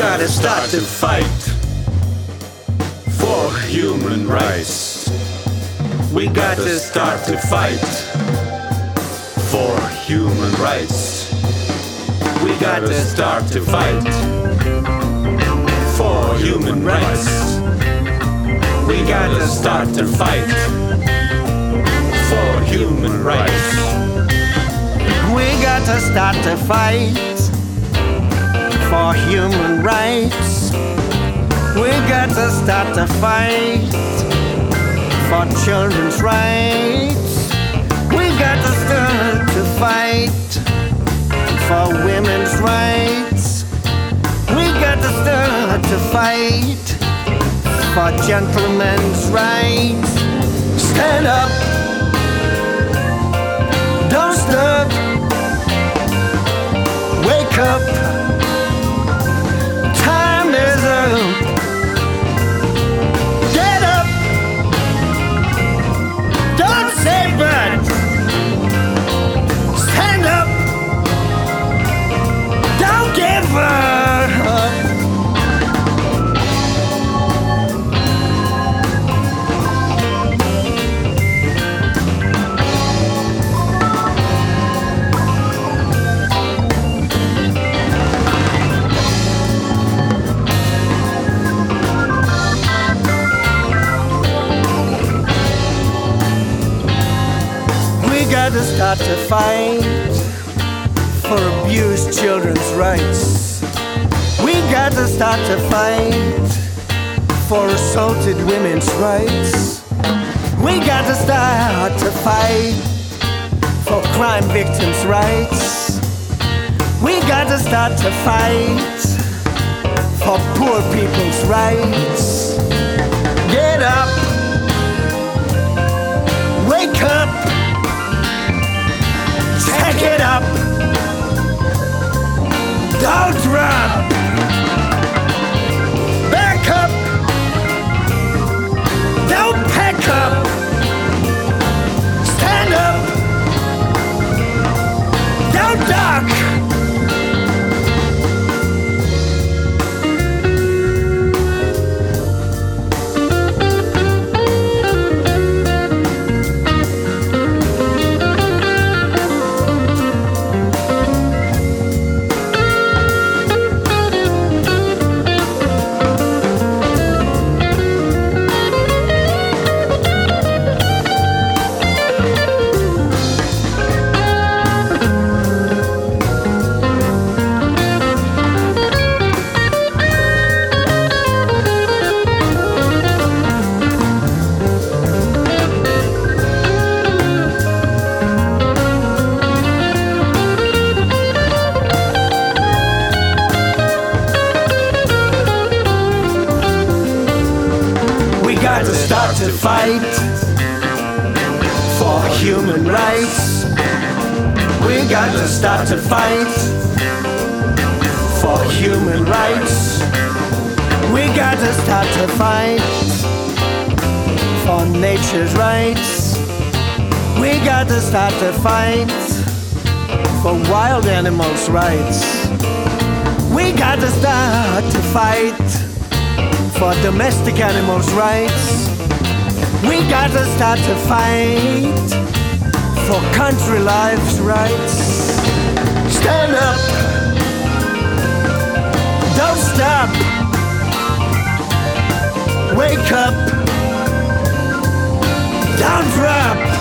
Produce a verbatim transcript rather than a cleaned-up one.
gotta start to fight for human rights. We gotta start to fight for human rights. We gotta start to fight for human rights. We gotta start to fight for human rights. We gotta start to fight for human rights. We gotta start to fight for children's rights. We gotta start to fight for women's rights. We gotta start to fight for gentlemen's rights. Stand up, don't stop, wake up, time is up. Get up, don't say but. Stand up, don't give up. We gotta start to fight for abused children's rights. We gotta start to fight for assaulted women's rights. We gotta start to fight for crime victims' rights. We gotta start to fight for poor people's rights. Get up, wake up, take it up, don't drop, back up, don't pack up, stand up, don't duck. We got to start to fight for human rights. We got to start to fight for human rights. We got to start to fight for nature's rights. We got to start to fight for wild animals' rights. We got to start to fight for domestic animals' rights. We gotta start to fight for country life's rights. Stand up, don't stop, wake up, don't drop.